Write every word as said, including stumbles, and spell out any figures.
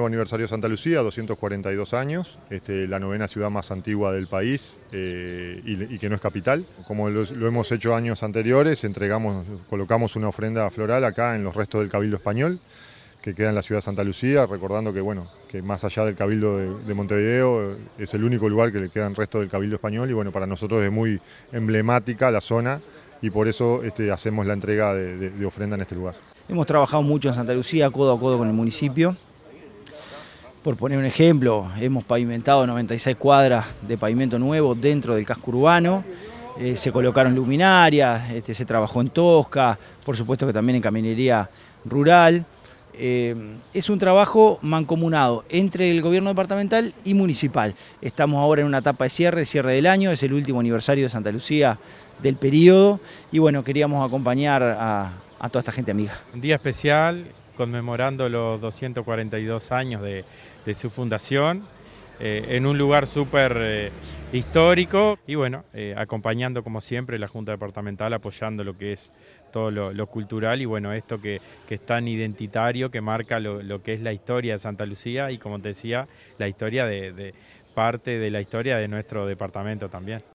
nuevo aniversario de Santa Lucía, doscientos cuarenta y dos años, este, la novena ciudad más antigua del país eh, y, y que no es capital. Como lo, lo hemos hecho años anteriores, entregamos, colocamos una ofrenda floral acá en los restos del Cabildo Español, que queda en la ciudad de Santa Lucía, recordando que, bueno, que más allá del Cabildo de, de Montevideo es el único lugar que le quedan restos del Cabildo Español y bueno, para nosotros es muy emblemática la zona y por eso este, hacemos la entrega de, de, de ofrenda en este lugar. Hemos trabajado mucho en Santa Lucía, codo a codo con el municipio. Por poner un ejemplo, hemos pavimentado noventa y seis cuadras de pavimento nuevo dentro del casco urbano. Eh, se colocaron luminarias, este, se trabajó en Tosca, por supuesto que también en caminería rural. Eh, es un trabajo mancomunado entre el gobierno departamental y municipal. Estamos ahora en una etapa de cierre, cierre del año, es el último aniversario de Santa Lucía del periodo y bueno, queríamos acompañar a, a toda esta gente amiga. Un día especial conmemorando los doscientos cuarenta y dos años de, de su fundación, eh, en un lugar súper eh, histórico y bueno, eh, acompañando como siempre la Junta Departamental, apoyando lo que es todo lo, lo cultural y bueno, esto que, que es tan identitario, que marca lo, lo que es la historia de Santa Lucía y como te decía, la historia de, de parte de la historia de nuestro departamento también.